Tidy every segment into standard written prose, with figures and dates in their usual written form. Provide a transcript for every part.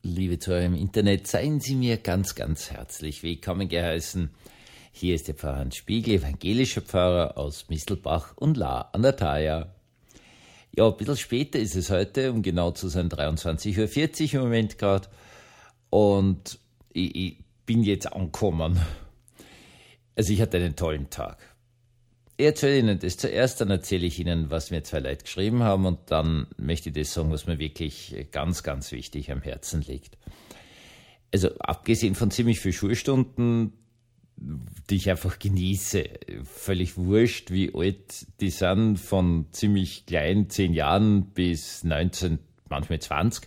Liebe Zuhörer im Internet, seien Sie mir ganz, ganz herzlich willkommen geheißen. Hier ist der Pfarrer Hans Spiegel, evangelischer Pfarrer aus Mistelbach und La an der Thaya. Ja, ein bisschen später ist es heute, um genau zu sein, 23.40 Uhr im Moment gerade. Und ich bin jetzt angekommen. Also ich hatte einen tollen Tag. Ich erzähle Ihnen das zuerst, dann erzähle ich Ihnen, was mir zwei Leute geschrieben haben und dann möchte ich das sagen, was mir wirklich ganz, ganz wichtig am Herzen liegt. Also abgesehen von ziemlich vielen Schulstunden, die ich einfach genieße, völlig wurscht, wie alt die sind, von ziemlich klein, 10 Jahren bis 19, manchmal 20,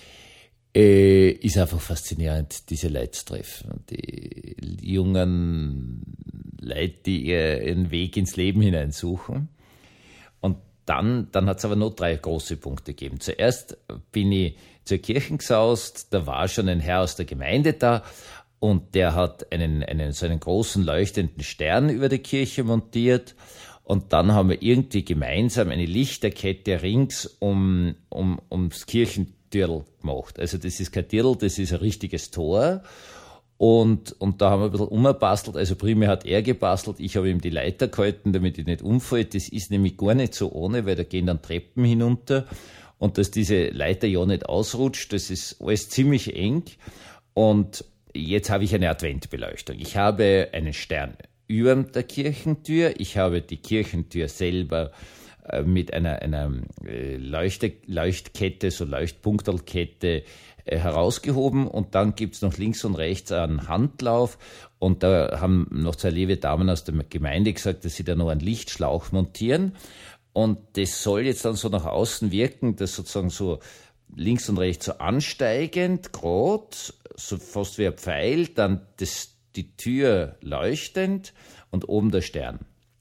ist einfach faszinierend, diese Leute zu treffen. Die jungen Leute, die ihren Weg ins Leben hineinsuchen. Und dann hat es aber noch 3 große Punkte gegeben. Zuerst bin ich zur Kirche gesaust, da war schon ein Herr aus der Gemeinde da und der hat so einen großen leuchtenden Stern über der Kirche montiert. Und dann haben wir irgendwie gemeinsam eine Lichterkette rings ums Kirchentürl gemacht. Also das ist kein Türl, das ist ein richtiges Tor. Und da haben wir ein bisschen umgebastelt. Also primär hat er gebastelt, ich habe ihm die Leiter gehalten, damit ich nicht umfalle. Das ist nämlich gar nicht so ohne, weil da gehen dann Treppen hinunter. Und dass diese Leiter ja nicht ausrutscht, das ist alles ziemlich eng. Und jetzt habe ich eine Adventbeleuchtung. Ich habe einen Stern über der Kirchentür. Ich habe die Kirchentür selber mit einer Leuchtkette, so Leuchtpunktelkette herausgehoben und dann gibt's noch links und rechts einen Handlauf und da haben noch 2 liebe Damen aus der Gemeinde gesagt, dass sie da noch einen Lichtschlauch montieren und das soll jetzt dann so nach außen wirken, dass sozusagen so links und rechts so ansteigend, gerade, so fast wie ein Pfeil, dann die Tür leuchtend und oben der Stern.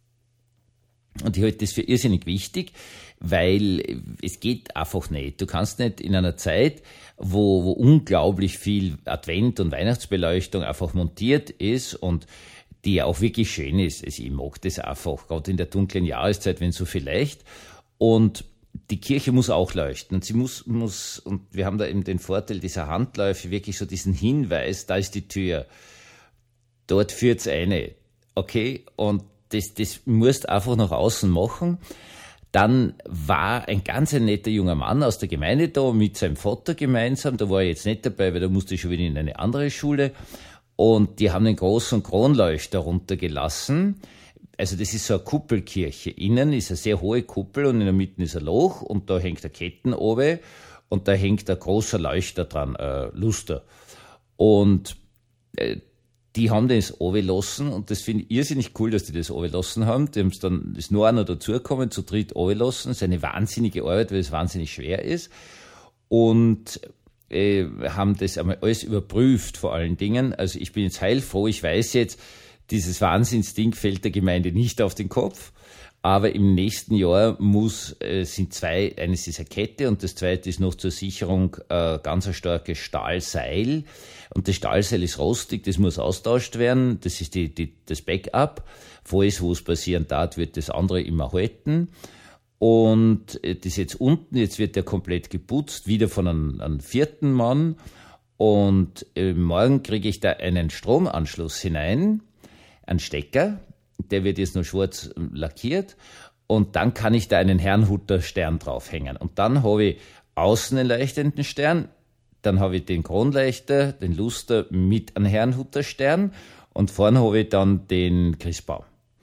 Und ich halte das für irrsinnig wichtig, weil es geht einfach nicht. Du kannst nicht in einer Zeit, wo unglaublich viel Advent- und Weihnachtsbeleuchtung einfach montiert ist und die auch wirklich schön ist. Also ich mag das einfach, gerade in der dunklen Jahreszeit, wenn so viel leuchtet. Und die Kirche muss auch leuchten. Und sie muss, und wir haben da eben den Vorteil dieser Handläufe, wirklich so diesen Hinweis, da ist die Tür. Dort führt's eine. Okay? Und das musst einfach nach außen machen. Dann war ein ganz netter junger Mann aus der Gemeinde da mit seinem Vater gemeinsam. Da war ich jetzt nicht dabei, weil da musste ich schon wieder in eine andere Schule. Und die haben einen großen Kronleuchter runtergelassen. Also das ist so eine Kuppelkirche. Innen ist eine sehr hohe Kuppel und in der Mitte ist ein Loch und da hängt eine Ketten oben und da hängt ein großer Leuchter dran, Luster. Und die haben das runtergelassen und das finde ich irrsinnig cool, dass die das runtergelassen haben. Die haben es dann, ist nur einer dazugekommen, zu dritt runtergelassen. Das ist eine wahnsinnige Arbeit, weil es wahnsinnig schwer ist. Und haben das einmal alles überprüft, vor allen Dingen. Also ich bin jetzt heilfroh, ich weiß jetzt, dieses Wahnsinnsding fällt der Gemeinde nicht auf den Kopf. Aber im nächsten Jahr sind 2, eines ist eine Kette und das zweite ist noch zur Sicherung ganz ein starkes Stahlseil. Und das Stahlseil ist rostig, das muss austauscht werden. Das ist das Backup. Falls was passieren darf, wird das andere immer halten. Und das ist jetzt unten, jetzt wird der komplett geputzt, wieder von einem 4. Mann. Und morgen kriege ich da einen Stromanschluss hinein, einen Stecker. Der wird jetzt noch schwarz lackiert und dann kann ich da einen Herrnhuter Stern draufhängen. Und dann habe ich außen einen leuchtenden Stern, dann habe ich den Kronleuchter, den Luster mit einem Herrnhuter Stern und vorne habe ich dann den Christbaum.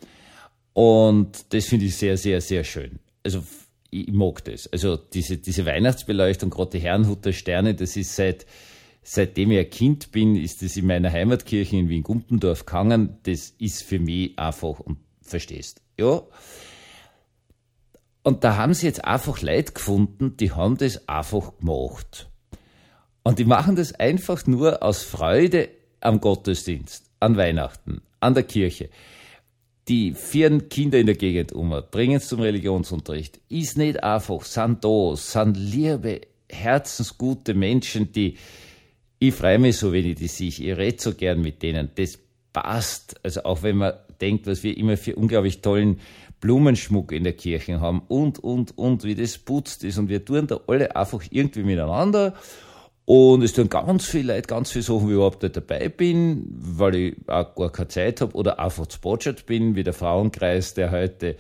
Und das finde ich sehr, sehr, sehr schön. Also ich mag das. Also diese Weihnachtsbeleuchtung, gerade die Herrnhuter Sterne, das ist seitdem ich ein Kind bin, ist das in meiner Heimatkirche in Wien-Gumpendorf gegangen. Das ist für mich einfach, und verstehst, ja. Und da haben sie jetzt einfach Leute gefunden, die haben das einfach gemacht. Und die machen das einfach nur aus Freude am Gottesdienst, an Weihnachten, an der Kirche. Die führen Kinder in der Gegend um, bringen es zum Religionsunterricht. Ist nicht einfach, sind da, sind liebe, herzensgute Menschen, ich freue mich so, wenn ich die sehe. Ich rede so gern mit denen. Das passt. Also auch wenn man denkt, was wir immer für unglaublich tollen Blumenschmuck in der Kirche haben und, wie das putzt ist. Und wir tun da alle einfach irgendwie miteinander. Und es tun ganz viele Leute, ganz viele Sachen, wo ich überhaupt nicht dabei bin, weil ich auch gar keine Zeit habe oder einfach zu Budget bin, wie der Frauenkreis, der heute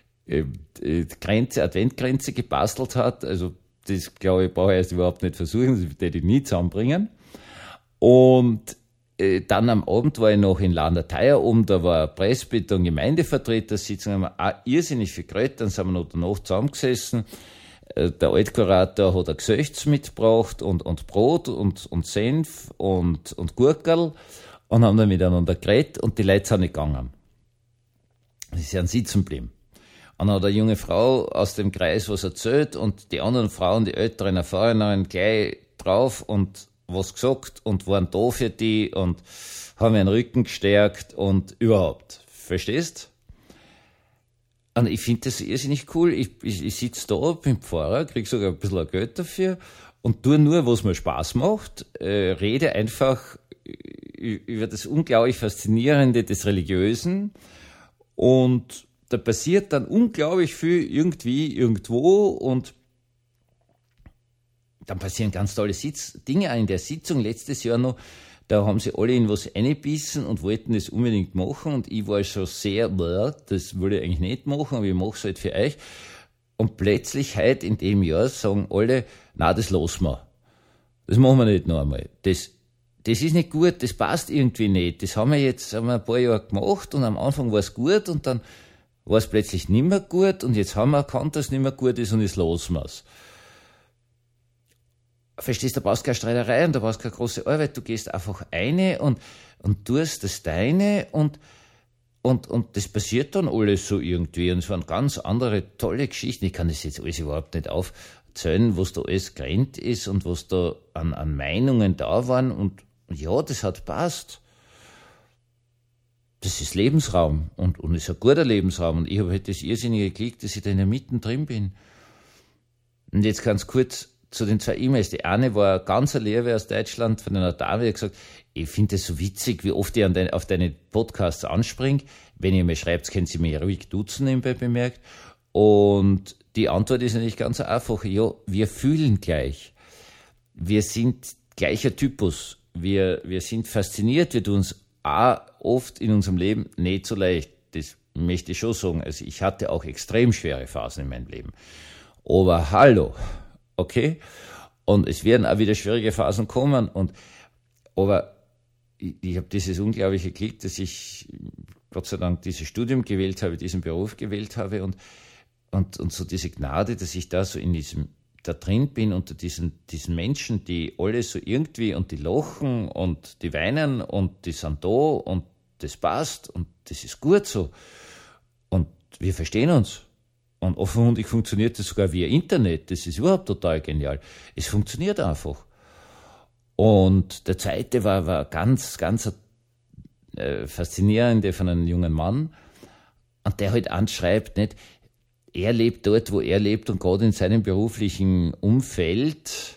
Adventgrenze gebastelt hat. Also das, glaube ich, brauche ich erst überhaupt nicht versuchen, das werde ich nie zusammenbringen. Und dann am Abend war ich noch in Landerteier oben, da war eine Presbyter- und Gemeindevertretersitzung, haben wir auch irrsinnig viel geredet, dann sind wir noch danach zusammengesessen. Der Altkurator hat ein Gesöchts mitgebracht und Brot und Senf und Gurkerl und haben dann miteinander geredet und die Leute sind nicht gegangen. Sie sind sitzen geblieben. Und dann hat eine junge Frau aus dem Kreis was erzählt und die anderen Frauen, die älteren Erfahrenen, gleich drauf und was gesagt und waren da für die und haben ihren Rücken gestärkt und überhaupt. Verstehst? Und ich finde das irrsinnig cool. Ich sitze da, bin Pfarrer, krieg sogar ein bisschen Geld dafür und tue nur, was mir Spaß macht, rede einfach über das unglaublich Faszinierende des Religiösen und da passiert dann unglaublich viel irgendwie, irgendwo und dann passieren ganz tolle Dinge auch in der Sitzung letztes Jahr noch. Da haben sie alle in was eingebissen und wollten das unbedingt machen und ich war schon sehr, das würde ich eigentlich nicht machen, aber ich mache es halt für euch. Und plötzlich heute in dem Jahr sagen alle, na, das lassen wir. Das machen wir nicht noch einmal. Das ist nicht gut, das passt irgendwie nicht. Das haben wir ein paar Jahre gemacht und am Anfang war es gut und dann war es plötzlich nicht mehr gut und jetzt haben wir erkannt, dass es nicht mehr gut ist und jetzt lassen wir es. Verstehst, da brauchst du keine Streiterei und da brauchst du keine große Arbeit, du gehst einfach eine und tust das deine und das passiert dann alles so irgendwie und es waren ganz andere, tolle Geschichten. Ich kann das jetzt alles überhaupt nicht aufzählen, was da alles gerannt ist und was da an Meinungen da waren und ja, das hat passt. Das ist Lebensraum und ist ein guter Lebensraum und ich habe halt das irrsinnige Glück, dass ich da in der Mitte drin bin. Und jetzt ganz kurz zu den 2 E-Mails. Die eine war eine ganz Lehre aus Deutschland von einer Dame, die hat gesagt, ich finde das so witzig, wie oft ich auf deine Podcasts anspringe. Wenn ihr mir schreibt, können Sie mich ruhig duzen, nebenbei bemerkt. Und die Antwort ist natürlich ganz einfach, ja, wir fühlen gleich. Wir sind gleicher Typus. Wir sind fasziniert, wir tun uns auch oft in unserem Leben nicht so leicht. Das möchte ich schon sagen. Also ich hatte auch extrem schwere Phasen in meinem Leben. Aber hallo. Okay? Und es werden auch wieder schwierige Phasen kommen. Aber ich habe dieses unglaubliche Glück, dass ich Gott sei Dank dieses Studium gewählt habe, diesen Beruf gewählt habe und so diese Gnade, dass ich da so da drin bin unter diesen Menschen, die alle so irgendwie und die lachen und die weinen und die sind da und das passt und das ist gut so. Und wir verstehen uns. Und offenkundig funktioniert das sogar via Internet. Das ist überhaupt total genial. Es funktioniert einfach. Und der zweite war ganz, ganz faszinierende von einem jungen Mann. Und der halt anschreibt, nicht, er lebt dort, wo er lebt und gerade in seinem beruflichen Umfeld,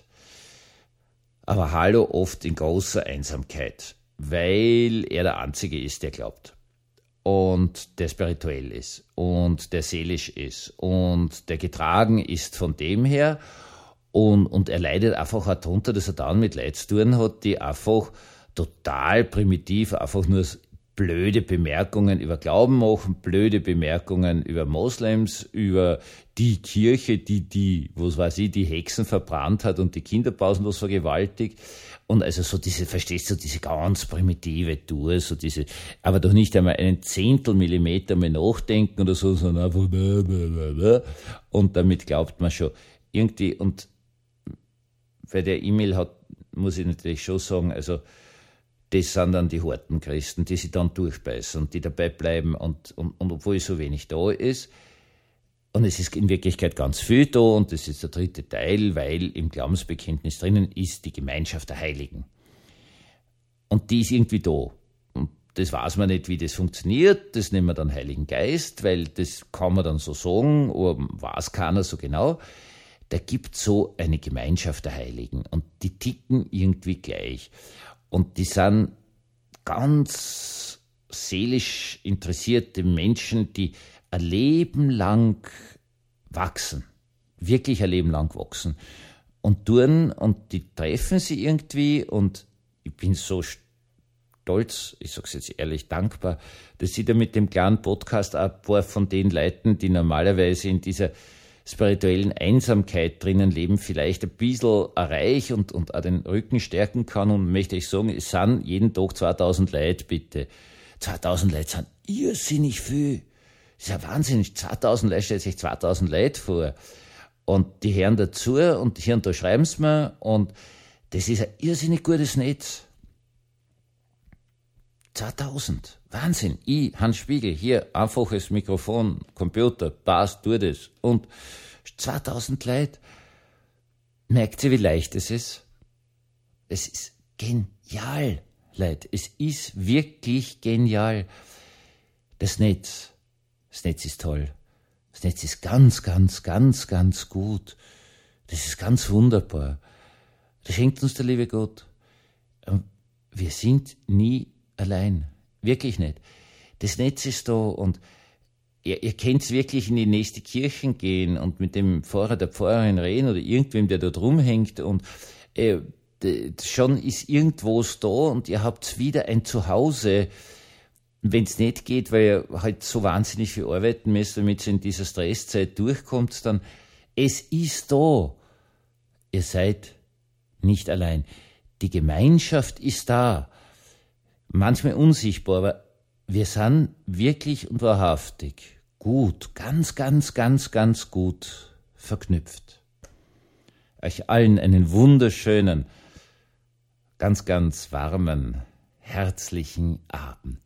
aber hallo, oft in großer Einsamkeit, weil er der Einzige ist, der glaubt. Und der spirituell ist und der seelisch ist und der getragen ist von dem her und er leidet einfach auch darunter, dass er dann mit Leuten zu tun hat, die einfach total primitiv einfach nur blöde Bemerkungen über Glauben machen, blöde Bemerkungen über Moslems, über die Kirche, die Hexen verbrannt hat und die Kinder pausenlos vergewaltigt. Und also so verstehst du, diese ganz primitive Tour, aber doch nicht einmal einen Zehntelmillimeter mehr nachdenken oder so, sondern einfach und damit glaubt man schon irgendwie, und bei der E-Mail muss ich natürlich schon sagen, also das sind dann die harten Christen, die sich dann durchbeißen und die dabei bleiben und obwohl so wenig da ist. Und es ist in Wirklichkeit ganz viel da und das ist der 3. Teil, weil im Glaubensbekenntnis drinnen ist die Gemeinschaft der Heiligen. Und die ist irgendwie da. Und das weiß man nicht, wie das funktioniert, das nennen wir dann Heiligen Geist, weil das kann man dann so sagen, aber weiß keiner so genau. Da gibt es so eine Gemeinschaft der Heiligen und die ticken irgendwie gleich. Und die sind ganz seelisch interessierte Menschen, die ein Leben lang wachsen, wirklich ein Leben lang wachsen. und tun und die treffen sie irgendwie und ich bin so stolz, ich sage es jetzt ehrlich, dankbar, dass sie da mit dem kleinen Podcast ein paar von den Leuten, die normalerweise in dieser spirituellen Einsamkeit drinnen leben, vielleicht ein bisschen erreich und auch den Rücken stärken kann. Und möchte ich sagen, es sind jeden Tag 2000 Leute, bitte. 2000 Leute sind irrsinnig viel. Das ist ja wahnsinnig. 2000 Leute, stellt sich 2000 Leute vor. Und die hören dazu und hier und da schreiben sie mir. Und das ist ein irrsinnig gutes Netz. 2000. Wahnsinn. Ich, Hans Spiegel, hier, einfaches Mikrofon, Computer, passt, tu das. Und 2000 Leute. Merkt ihr, wie leicht es ist? Es ist genial, Leute. Es ist wirklich genial. Das Netz ist toll. Das Netz ist ganz, ganz, ganz, ganz gut. Das ist ganz wunderbar. Das schenkt uns der liebe Gott. Wir sind nie allein. Wirklich nicht. Das Netz ist da und ihr könnt wirklich in die nächste Kirche gehen und mit dem Pfarrer, der Pfarrerin reden oder irgendwem, der da drum hängt und schon ist irgendwas da und ihr habt wieder ein Zuhause, wenn es nicht geht, weil ihr halt so wahnsinnig viel arbeiten müsst, damit ihr in dieser Stresszeit durchkommt, dann es ist da. Ihr seid nicht allein. Die Gemeinschaft ist da. Manchmal unsichtbar, aber wir sind wirklich und wahrhaftig gut, ganz, ganz, ganz, ganz gut verknüpft. Euch allen einen wunderschönen, ganz, ganz warmen, herzlichen Abend.